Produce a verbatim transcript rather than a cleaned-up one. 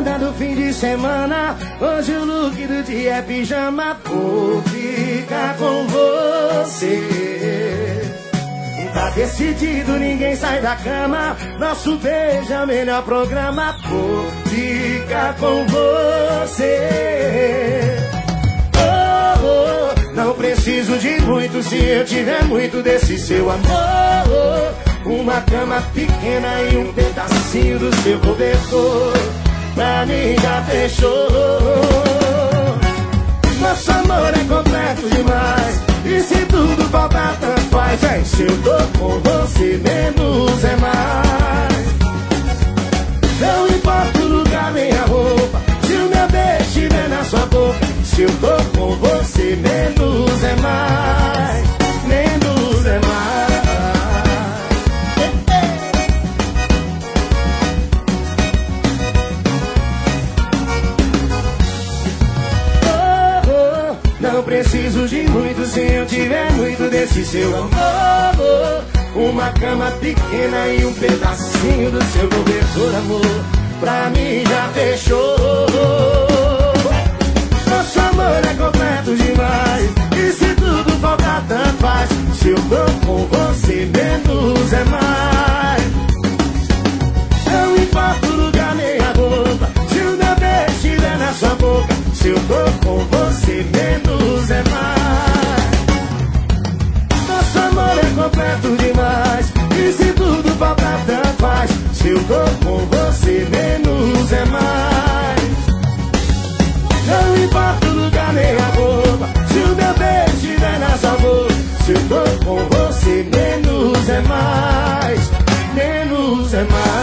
banda do fim de semana. Hoje o look do dia é pijama. Vou ficar com você. Tá decidido, ninguém sai da cama. Nosso beijo é o melhor programa. Vou ficar com você. Oh, oh, não preciso de muito se eu tiver muito desse seu amor. Uma cama pequena e um pedacinho do seu cobertor. Pra mim já fechou. Nosso amor é completo demais. E se tudo faltar, tanto faz. É, se eu tô com você, menos é mais. Não importa o lugar nem a roupa. Se o meu beijo estiver na sua boca. Se eu tô com você, menos é mais. Menos é mais. Não preciso de muito se eu tiver muito desse seu amor. Uma cama pequena e um pedacinho do seu cobertor, amor. Pra mim já fechou. Nosso amor é completo demais. E se tudo faltar, tanto faz. Se eu tô com você, menos é mais. Não importa o lugar nem a roupa. Se o meu beijo estiver na sua boca. Se eu tô com você, menos é mais. Nosso amor é completo demais. E se tudo faltar, tanto faz. Se eu tô com você, menos é mais. Não importa o lugar nem a roupa. Se o meu beijo estiver na sua boca. Se eu tô com você, menos é mais. Menos é mais.